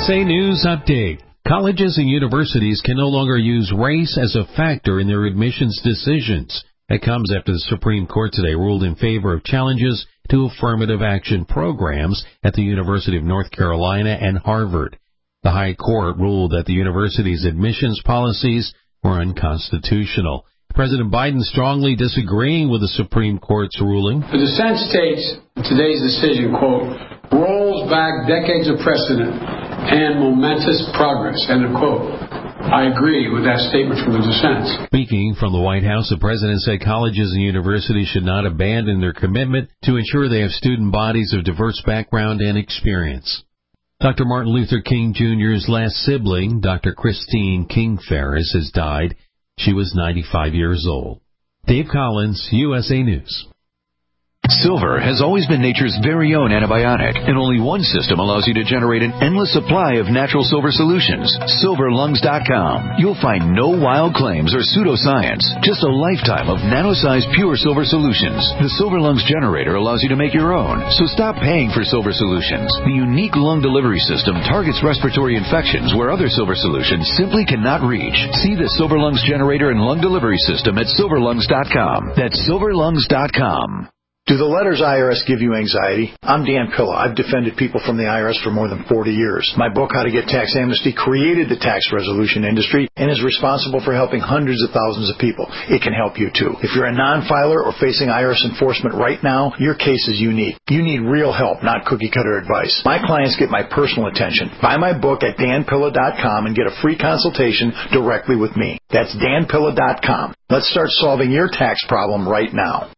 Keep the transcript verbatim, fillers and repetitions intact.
S A News Update. Colleges and universities can no longer use race as a factor in their admissions decisions. That comes after the Supreme Court today ruled in favor of challenges to affirmative action programs at the University of North Carolina and Harvard. The High Court ruled that the university's admissions policies were unconstitutional. President Biden strongly disagreeing with the Supreme Court's ruling. The dissent states today's decision, quote, rolls back decades of precedent and momentous progress, end of quote. I agree with that statement from the dissent. Speaking from the White House, the president said colleges and universities should not abandon their commitment to ensure they have student bodies of diverse background and experience. Doctor Martin Luther King Junior's last sibling, Doctor Christine King Ferris, has died. She was ninety-five years old. Dave Collins, U S A News. Silver has always been nature's very own antibiotic, and only one system allows you to generate an endless supply of natural silver solutions. silver lungs dot com. You'll find no wild claims or pseudoscience, just a lifetime of nano-sized pure silver solutions. The Silver Lungs generator allows you to make your own, so stop paying for silver solutions. The unique lung delivery system targets respiratory infections where other silver solutions simply cannot reach. See the Silver Lungs generator and lung delivery system at silver lungs dot com. That's silver lungs dot com. Do the letters I R S give you anxiety? I'm Dan Pilla. I've defended people from the I R S for more than forty years. My book, How to Get Tax Amnesty, created the tax resolution industry and is responsible for helping hundreds of thousands of people. It can help you, too. If you're a non-filer or facing I R S enforcement right now, your case is unique. You need real help, not cookie-cutter advice. My clients get my personal attention. Buy my book at dan pilla dot com and get a free consultation directly with me. That's dan pilla dot com. Let's start solving your tax problem right now.